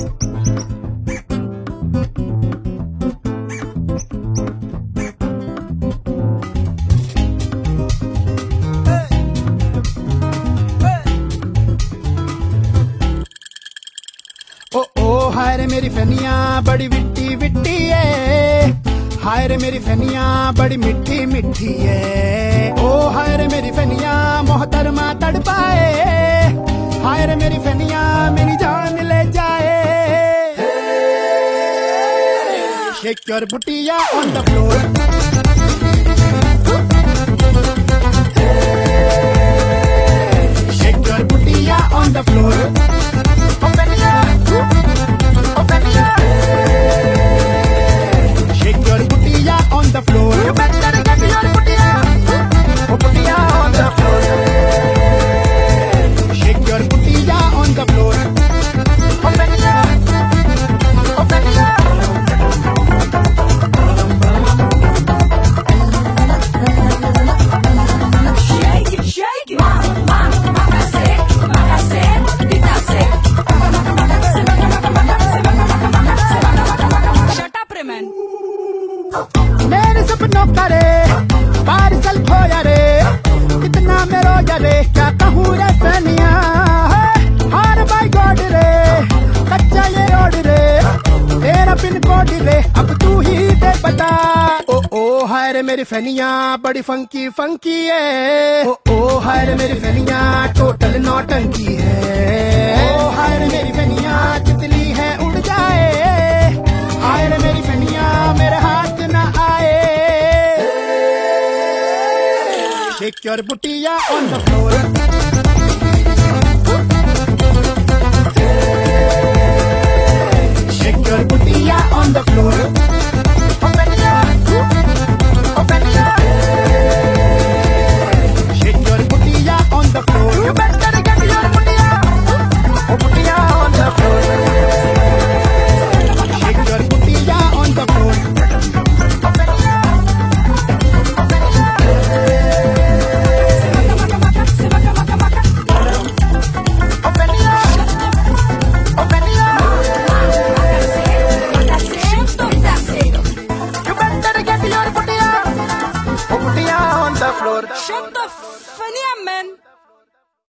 ओ ओ हाय रे मेरी फनिया बड़ी विट्टी विट्टी है, हाय रे मेरी फनिया बड़ी मिठी मिठी है। ओ हाय रे मेरी फनिया मोहतरमा तड़पाए, हाय रे मेरी फनिया मेरी जान ले जाए। Shake your booty on the floor, shake your booty on the floor. Shake your booty on the floor. You better get your booty on the floor. Shake your booty on the floor. Shake it, shake it. Shut up, Raman. मेरे सपनों का रे parcel खोया रे, कितना मैं रोया रे, क्या कहूँ रे फनिया। हार बाय गॉड रे, कच्चा ये रोड रे, तेरा पिन कोड रे, अब तू ही दे बता। ओ ओ हाय रे मेरी फनिया बड़ी फंकी फंकी है। ओ ओ हाय रे मेरी फनिया टोटल नौटंकी है। ओ हाय रे मेरी फनिया तितली है उड़ जाए, हाय रे मेरी फनिया मेरे हाथ ना आए। Shake your booty on the floor. Shake your booty on the floor. Shake your booty on the floor. You better get your booty on the floor. Shake your booty on the floor. Shut the funny man.